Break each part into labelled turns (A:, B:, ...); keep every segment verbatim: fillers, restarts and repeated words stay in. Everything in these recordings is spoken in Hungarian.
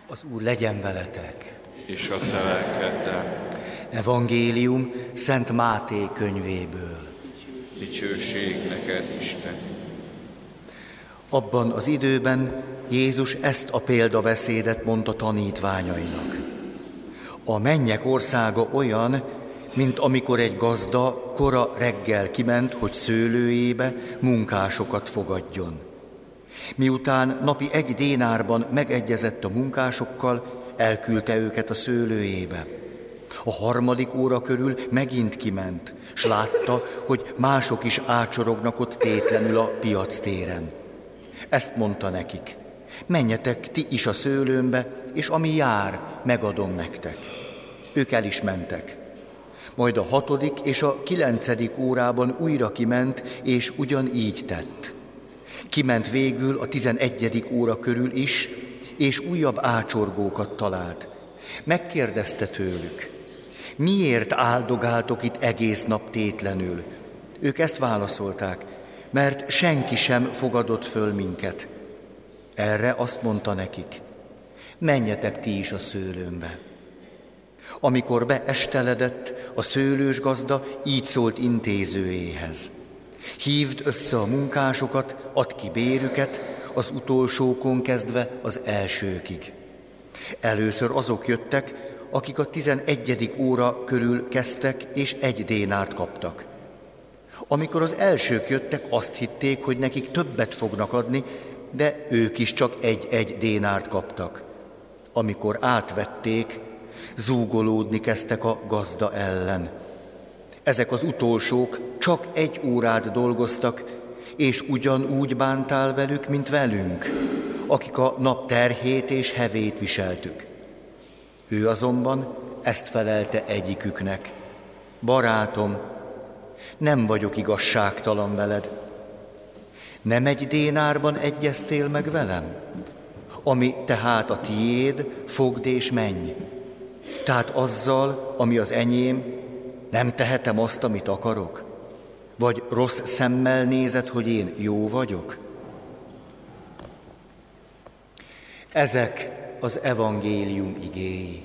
A: Az Úr legyen veletek.
B: És a te lelkeddel.
A: Evangélium Szent Máté könyvéből.
B: Dicsőség neked, Isten.
A: Abban az időben Jézus ezt a példabeszédet mondta tanítványainak. A mennyek országa olyan, mint amikor egy gazda kora reggel kiment, hogy szőlőjébe munkásokat fogadjon. Miután napi egy dénárban megegyezett a munkásokkal, elküldte őket a szőlőjébe. A harmadik óra körül megint kiment, s látta, hogy mások is ácsorognak ott tétlenül a piactéren. Ezt mondta nekik: menjetek ti is a szőlőmbe, és ami jár, megadom nektek. Ők el is mentek. Majd a hatodik és a kilencedik órában újra kiment, és ugyanígy tett. Kiment végül a tizenegyedik óra körül is, és újabb ácsorgókat talált. Megkérdezte tőlük: miért áldogáltok itt egész nap tétlenül? Ők ezt válaszolták: mert senki sem fogadott föl minket. Erre azt mondta nekik: menjetek ti is a szőlőmbe. Amikor beesteledett, a szőlős gazda így szólt intézőjéhez: hívd össze a munkásokat, add ki bérüket, az utolsókon kezdve az elsőkig. Először azok jöttek, akik a tizenegyedik óra körül kezdtek, és egy dénárt kaptak. Amikor az elsők jöttek, azt hitték, hogy nekik többet fognak adni, de ők is csak egy-egy dénárt kaptak. Amikor átvették, zúgolódni kezdtek a gazda ellen. Ezek az utolsók csak egy órát dolgoztak, és ugyanúgy bántál velük, mint velünk, akik a nap terhét és hevét viseltük. Ő azonban ezt felelte egyiküknek: barátom, nem vagyok igazságtalan veled. Nem egy dénárban egyeztél meg velem? Ami tehát a tiéd, fogd és menj. Tehát azzal, ami az enyém, nem tehetem azt, amit akarok? Vagy rossz szemmel nézed, hogy én jó vagyok? Ezek az evangélium igéi.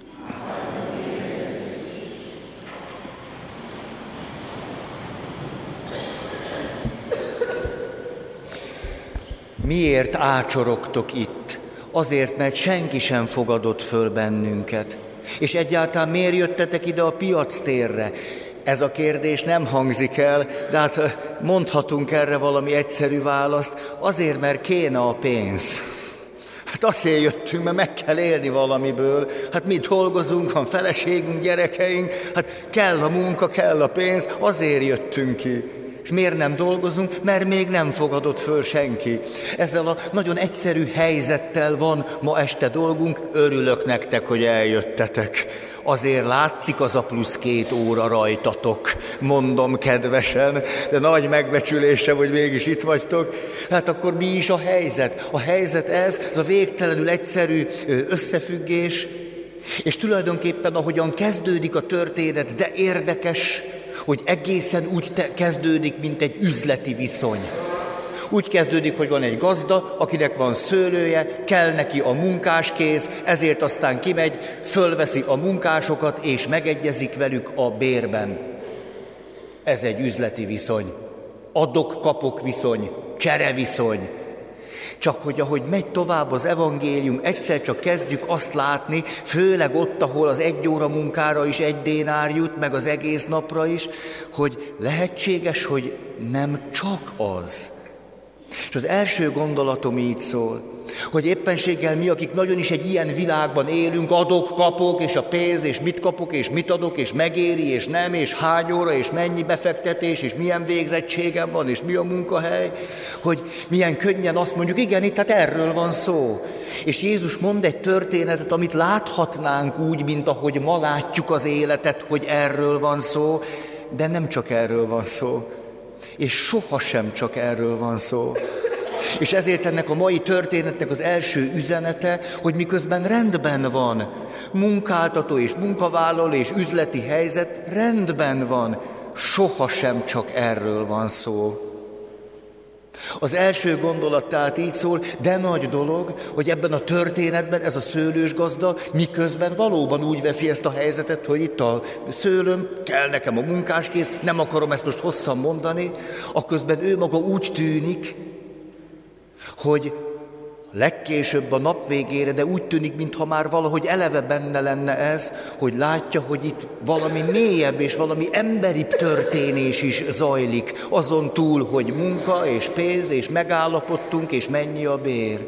A: Miért ácsorogtok itt? Azért, mert senki sem fogadott föl bennünket. És egyáltalán miért jöttetek ide a piactérre? Ez a kérdés nem hangzik el, de hát mondhatunk erre valami egyszerű választ. Azért, mert kéne a pénz. Hát azért jöttünk, mert meg kell élni valamiből. Hát mi dolgozunk, van feleségünk, gyerekeink, hát kell a munka, kell a pénz, azért jöttünk ki. És miért nem dolgozunk? Mert még nem fogadott föl senki. Ezzel a nagyon egyszerű helyzettel van ma este dolgunk. Örülök nektek, hogy eljöttetek. Azért látszik az a plusz két óra rajtatok, mondom kedvesen, de nagy megbecsülésem, hogy mégis itt vagytok. Hát akkor mi is a helyzet? A helyzet ez, ez a végtelenül egyszerű összefüggés, és tulajdonképpen ahogyan kezdődik a történet, de érdekes, hogy egészen úgy te- kezdődik, mint egy üzleti viszony. Úgy kezdődik, hogy van egy gazda, akinek van szőlője, kell neki a munkáskéz, ezért aztán kimegy, fölveszi a munkásokat, és megegyezik velük a bérben. Ez egy üzleti viszony. Adok-kapok viszony, csereviszony. Csak hogy ahogy megy tovább az evangélium, egyszer csak kezdjük azt látni, főleg ott, ahol az egy óra munkára is egy dénár jut, meg az egész napra is, hogy lehetséges, hogy nem csak az. És az első gondolatom így szól, hogy éppenséggel mi, akik nagyon is egy ilyen világban élünk, adok, kapok, és a pénz, és mit kapok, és mit adok, és megéri, és nem, és hány óra, és mennyi befektetés, és milyen végzettségem van, és mi a munkahely, hogy milyen könnyen azt mondjuk, igen, itt hát erről van szó. És Jézus mond egy történetet, amit láthatnánk úgy, mint ahogy ma látjuk az életet, hogy erről van szó, de nem csak erről van szó. És sohasem csak erről van szó. És ezért ennek a mai történetnek az első üzenete, hogy miközben rendben van, munkáltató és munkavállaló és üzleti helyzet, rendben van, sohasem csak erről van szó. Az első gondolat tehát így szól, de nagy dolog, hogy ebben a történetben ez a szőlős gazda miközben valóban úgy veszi ezt a helyzetet, hogy itt a szőlőm, kell nekem a munkáskész, nem akarom ezt most hosszan mondani, akközben ő maga úgy tűnik, hogy legkésőbb a nap végére, de úgy tűnik, mintha már valahogy eleve benne lenne ez, hogy látja, hogy itt valami mélyebb és valami emberibb történés is zajlik, azon túl, hogy munka és pénz, és megállapodtunk, és mennyi a bér.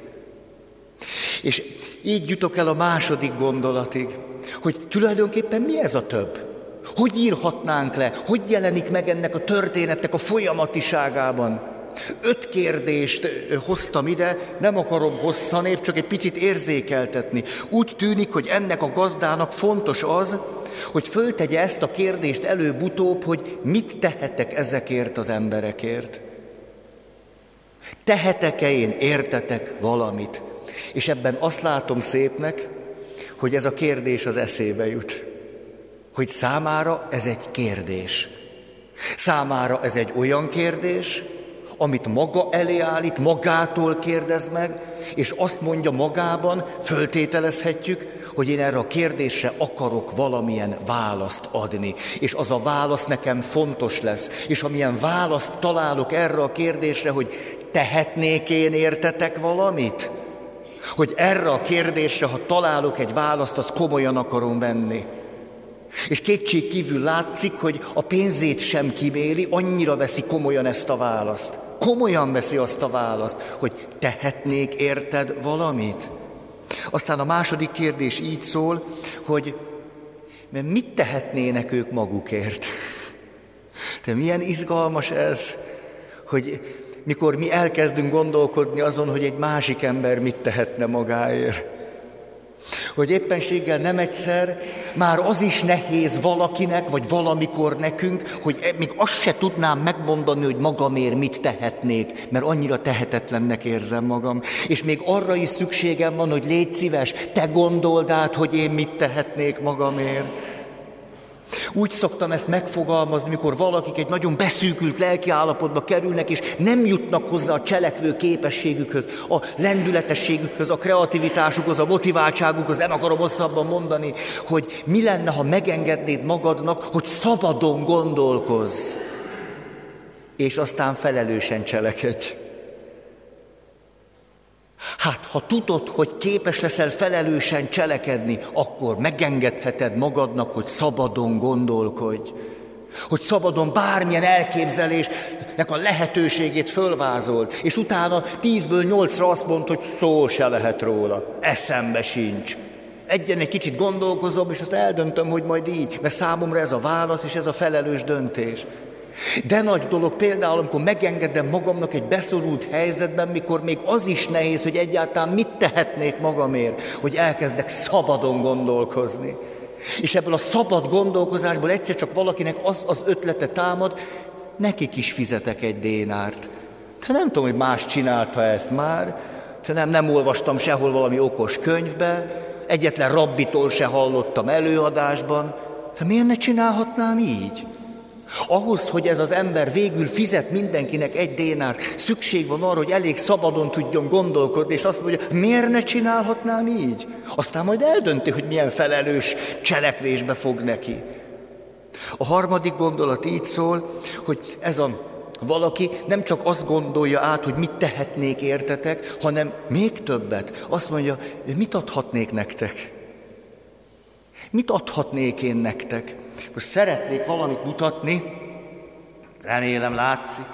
A: És így jutok el a második gondolatig, hogy tulajdonképpen mi ez a több? Hogy írhatnánk le? Hogy jelenik meg ennek a történetnek a folyamatiságában? Öt kérdést hoztam ide, nem akarom hosszan, épp csak egy picit érzékeltetni. Úgy tűnik, hogy ennek a gazdának fontos az, hogy föltegye ezt a kérdést előbb-utóbb, hogy mit tehetek ezekért az emberekért. Tehetek-e én értetek valamit? És ebben azt látom szépnek, hogy ez a kérdés az eszébe jut. Hogy számára ez egy kérdés. Számára ez egy olyan kérdés, amit maga elé állít, magától kérdez meg, és azt mondja magában, föltételezhetjük, hogy én erre a kérdésre akarok valamilyen választ adni. És az a válasz nekem fontos lesz. És amilyen választ találok erre a kérdésre, hogy tehetnék én értetek valamit? Hogy erre a kérdésre, ha találok egy választ, azt komolyan akarom venni. És kétség kívül látszik, hogy a pénzét sem kiméli, annyira veszi komolyan ezt a választ. Komolyan veszi azt a választ, hogy tehetnék érted valamit? Aztán a második kérdés így szól, hogy mert mit tehetnének ők magukért? De milyen izgalmas ez, hogy mikor mi elkezdünk gondolkodni azon, hogy egy másik ember mit tehetne magáért. Hogy éppenséggel nem egyszer, már az is nehéz valakinek, vagy valamikor nekünk, hogy még azt se tudnám megmondani, hogy magamért mit tehetnék, mert annyira tehetetlennek érzem magam. És még arra is szükségem van, hogy légy szíves, te gondold át, hogy én mit tehetnék magamért. Úgy szoktam ezt megfogalmazni, mikor valakik egy nagyon beszűkült lelkiállapotba kerülnek, és nem jutnak hozzá a cselekvő képességükhöz, a lendületességükhöz, a kreativitásukhoz, a motiváltságukhoz, nem akarom hosszabban mondani, hogy mi lenne, ha megengednéd magadnak, hogy szabadon gondolkozz, és aztán felelősen cselekedj. Hát, ha tudod, hogy képes leszel felelősen cselekedni, akkor megengedheted magadnak, hogy szabadon gondolkodj. Hogy szabadon bármilyen elképzelésnek a lehetőségét fölvázold, és utána tízből nyolcra azt mondd, hogy szó se lehet róla. Eszembe sincs. Egyen egy kicsit gondolkozom, és azt eldöntöm, hogy majd így, mert számomra ez a válasz, és ez a felelős döntés. De nagy dolog például, amikor megengedem magamnak egy beszorult helyzetben, mikor még az is nehéz, hogy egyáltalán mit tehetnék magamért, hogy elkezdek szabadon gondolkozni. És ebből a szabad gondolkozásból egyszer csak valakinek az az ötlete támad, nekik is fizetek egy dénárt. Te nem tudom, hogy más csinálta ezt már, te nem, nem olvastam sehol valami okos könyvbe, egyetlen rabbitól se hallottam előadásban, te miért ne csinálhatnám így? Ahhoz, hogy ez az ember végül fizet mindenkinek egy dénárt, szükség van arra, hogy elég szabadon tudjon gondolkodni, és azt mondja, miért ne csinálhatnám így? Aztán majd eldönti, hogy milyen felelős cselekvésbe fog neki. A harmadik gondolat így szól, hogy ez a valaki nem csak azt gondolja át, hogy mit tehetnék értetek, hanem még többet. Azt mondja, mit adhatnék nektek? Mit adhatnék én nektek? Most szeretnék valamit mutatni, remélem látszik.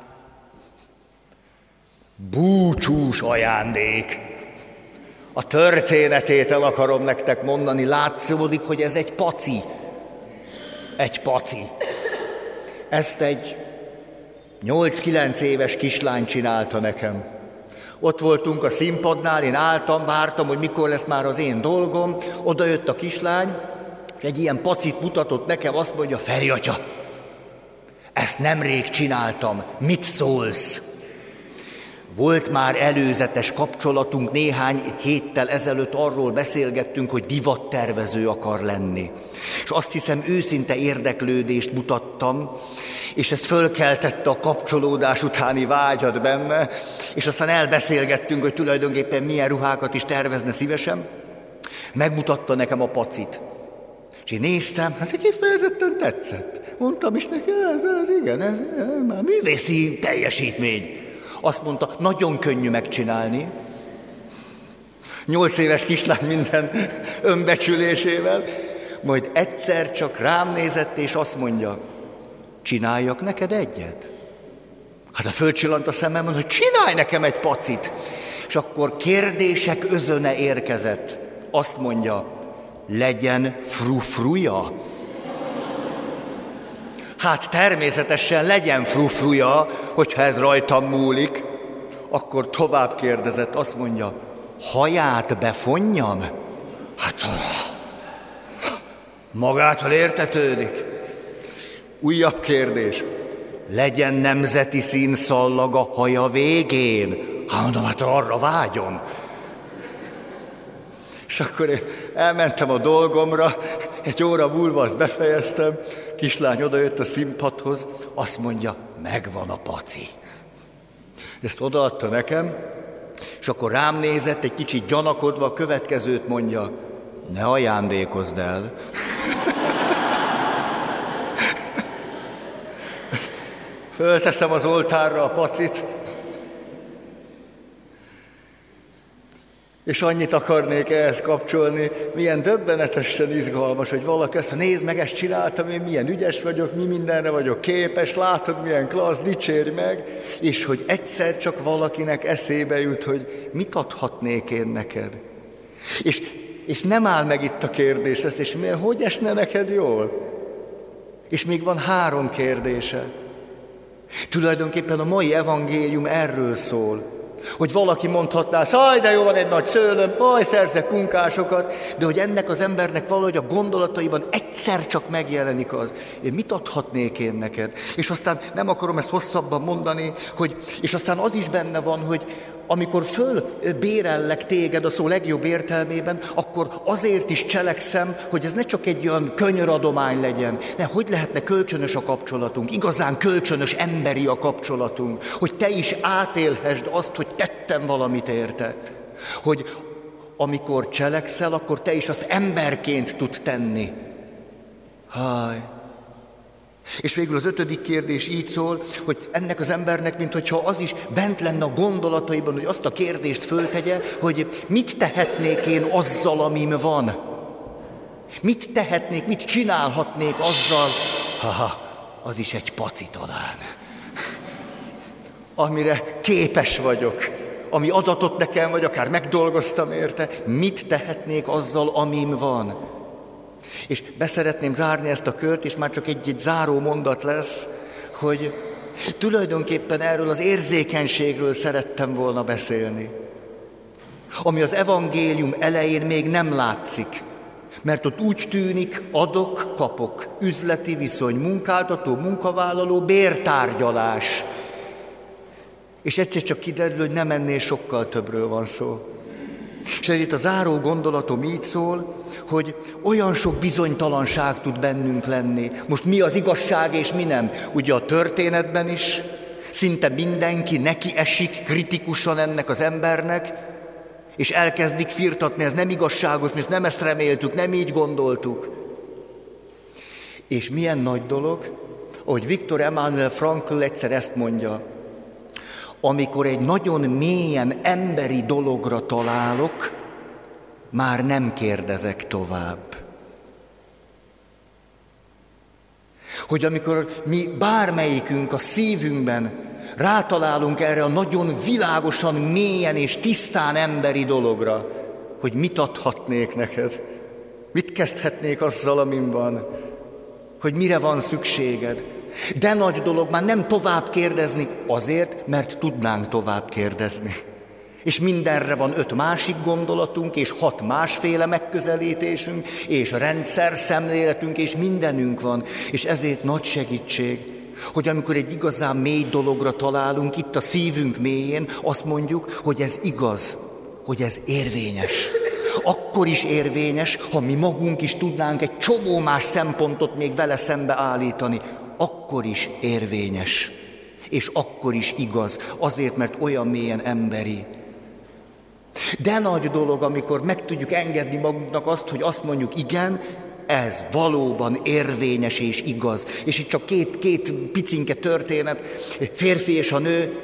A: Búcsús ajándék. A történetét el akarom nektek mondani, látszódik, hogy ez egy paci. Egy paci. Ezt egy nyolc-kilenc éves kislány csinálta nekem. Ott voltunk a színpadnál, én álltam, vártam, hogy mikor lesz már az én dolgom, oda jött a kislány, és egy ilyen pacit mutatott nekem, azt mondja, Feri atya, ezt nemrég csináltam, mit szólsz? Volt már előzetes kapcsolatunk, néhány héttel ezelőtt arról beszélgettünk, hogy divattervező akar lenni. És azt hiszem, őszinte érdeklődést mutattam, és ez fölkeltette a kapcsolódás utáni vágyat benne, és aztán elbeszélgettünk, hogy tulajdonképpen milyen ruhákat is tervezne szívesen. Megmutatta nekem a pacit. És én néztem, hát kifejezetten tetszett. Mondtam is neki, ez, ez igen, ez, ez már művészi teljesítmény. Azt mondta, nagyon könnyű megcsinálni. Nyolc éves kislány minden önbecsülésével. Majd egyszer csak rám nézett, és azt mondja, csináljak neked egyet? Hát a fölcsillant a szemem, mondta, hogy csinálj nekem egy pacit. És akkor kérdések özöne érkezett. Azt mondja, legyen frufruja. Hát természetesen legyen frufruja, hogyha ez rajtam múlik. Akkor tovább kérdezett, azt mondja, haját befonjam? Hát magától értetődik. Újabb kérdés, legyen nemzeti színszallag a haja végén? Hát mondom, hát arra vágyom. És akkor én elmentem a dolgomra, egy óra múlva azt befejeztem, kislány odajött a színpadhoz, azt mondja, megvan a paci. Ezt odaadta nekem, és akkor rám nézett, egy kicsit gyanakodva, a következőt mondja, ne ajándékozd el. Fölteszem az oltárra a pacit, és annyit akarnék ehhez kapcsolni, milyen döbbenetesen izgalmas, hogy valaki azt mondja, nézd meg, ezt csináltam, én milyen ügyes vagyok, mi mindenre vagyok képes, látod, milyen klassz, dicsérj meg, és hogy egyszer csak valakinek eszébe jut, hogy mit adhatnék én neked. És, és nem áll meg itt a kérdés, ezt, és milyen, hogy esne neked jól? És még van három kérdése. Tulajdonképpen a mai evangélium erről szól, hogy valaki mondhatná, haj, de jó, van egy nagy szőlőm, haj, szerzek munkásokat, de hogy ennek az embernek valahogy a gondolataiban egyszer csak megjelenik az, én mit adhatnék én neked? És aztán nem akarom ezt hosszabban mondani, hogy, és aztán az is benne van, hogy amikor fölbérellek téged a szó legjobb értelmében, akkor azért is cselekszem, hogy ez ne csak egy olyan könyöradomány legyen, de hogy lehetne kölcsönös a kapcsolatunk, igazán kölcsönös emberi a kapcsolatunk, hogy te is átélhessd azt, hogy tettem valamit érte, hogy amikor cselekszel, akkor te is azt emberként tud tenni. Háj! És végül az ötödik kérdés így szól, hogy ennek az embernek, minthogyha az is bent lenne a gondolataiban, hogy azt a kérdést föltegye, hogy mit tehetnék én azzal, amim van? Mit tehetnék, mit csinálhatnék azzal? Haha, az is egy paci talán. Amire képes vagyok, ami adatot nekem, vagy akár megdolgoztam érte, mit tehetnék azzal, amim van? És beszeretném zárni ezt a kört, és már csak egy-egy záró mondat lesz, hogy tulajdonképpen erről az érzékenységről szerettem volna beszélni, ami az evangélium elején még nem látszik, mert ott úgy tűnik, adok, kapok, üzleti viszony, munkáltató, munkavállaló, bértárgyalás. És egyszer csak kiderül, hogy nem ennél sokkal többről van szó. És ez itt a záró gondolatom így szól, hogy olyan sok bizonytalanság tud bennünk lenni. Most mi az igazság és mi nem? Ugye a történetben is szinte mindenki neki esik kritikusan ennek az embernek, és elkezdik firtatni, ez nem igazságos, mi ezt nem ezt reméltük, nem így gondoltuk. És milyen nagy dolog, ahogy Viktor Emanuel Frankl egyszer ezt mondja, amikor egy nagyon mélyen emberi dologra találok, már nem kérdezek tovább. Hogy amikor mi bármelyikünk a szívünkben rátalálunk erre a nagyon világosan, mélyen és tisztán emberi dologra, hogy mit adhatnék neked, mit kezdhetnék azzal, amin van, hogy mire van szükséged. De nagy dolog már nem tovább kérdezni azért, mert tudnánk tovább kérdezni. És mindenre van öt másik gondolatunk, és hat másféle megközelítésünk, és rendszer szemléletünk, és mindenünk van. És ezért nagy segítség, Hogy amikor egy igazán mély dologra találunk, itt a szívünk mélyén, azt mondjuk, hogy ez igaz, hogy ez érvényes. Akkor is érvényes, ha mi magunk is tudnánk egy csomó más szempontot még vele szembe állítani. Akkor is érvényes. És akkor is igaz, azért, mert olyan mélyen emberi. De nagy dolog, amikor meg tudjuk engedni magunknak azt, hogy azt mondjuk, igen, ez valóban érvényes és igaz. És itt csak két, két picinke történet, férfi és a nő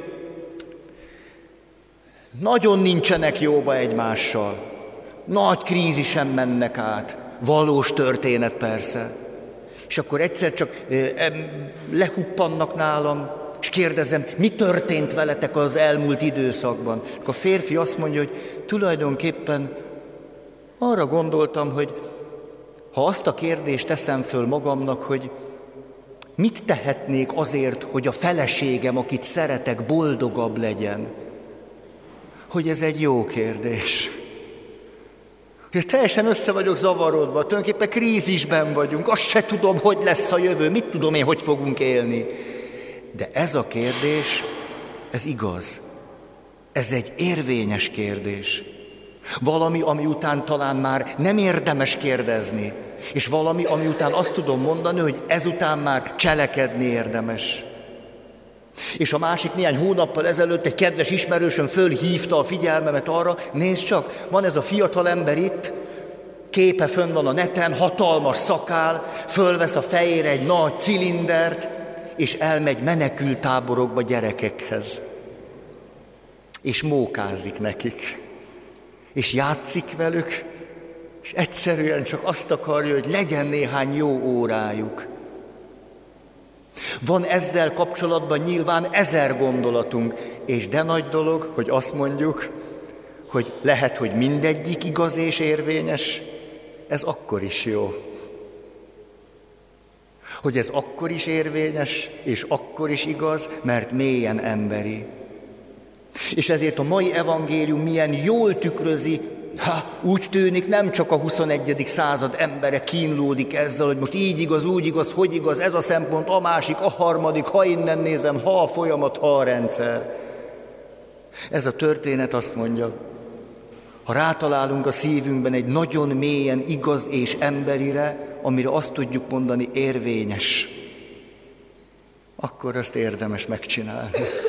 A: nagyon nincsenek jóba egymással. Nagy krízisen mennek át. Valós történet persze. És akkor egyszer csak lehuppannak nálam, és kérdezem, mi történt veletek az elmúlt időszakban? Akkor a férfi azt mondja, hogy tulajdonképpen arra gondoltam, hogy ha azt a kérdést teszem föl magamnak, hogy mit tehetnék azért, hogy a feleségem, akit szeretek, boldogabb legyen, hogy ez egy jó kérdés. Hogy teljesen össze vagyok zavarodva, tulajdonképpen krízisben vagyunk, azt se tudom, hogy lesz a jövő, mit tudom én, hogy fogunk élni. De ez a kérdés, ez igaz. Ez egy érvényes kérdés. Valami, ami után talán már nem érdemes kérdezni, és valami, ami után azt tudom mondani, hogy ezután már cselekedni érdemes. És a másik néhány hónappal ezelőtt egy kedves ismerősöm fölhívta a figyelmemet arra, nézd csak, van ez a fiatal ember itt, képe fönn van a neten, hatalmas szakál, fölvesz a fejére egy nagy cilindert, és elmegy menekülttáborokba gyerekekhez. És mókázik nekik. És játszik velük, és egyszerűen csak azt akarja, hogy legyen néhány jó órájuk. Van ezzel kapcsolatban nyilván ezer gondolatunk, és de nagy dolog, hogy azt mondjuk, hogy lehet, hogy mindegyik igaz és érvényes, ez akkor is jó. Hogy ez akkor is érvényes, és akkor is igaz, mert mélyen emberi. És ezért a mai evangélium milyen jól tükrözi, ha, úgy tűnik, nem csak a huszonegyedik század embere kínlódik ezzel, hogy most így igaz, úgy igaz, hogy igaz, ez a szempont, a másik, a harmadik, ha innen nézem, ha a folyamat, ha a rendszer. Ez a történet azt mondja, ha rátalálunk a szívünkben egy nagyon mélyen igaz és emberire, amire azt tudjuk mondani érvényes, akkor azt érdemes megcsinálni.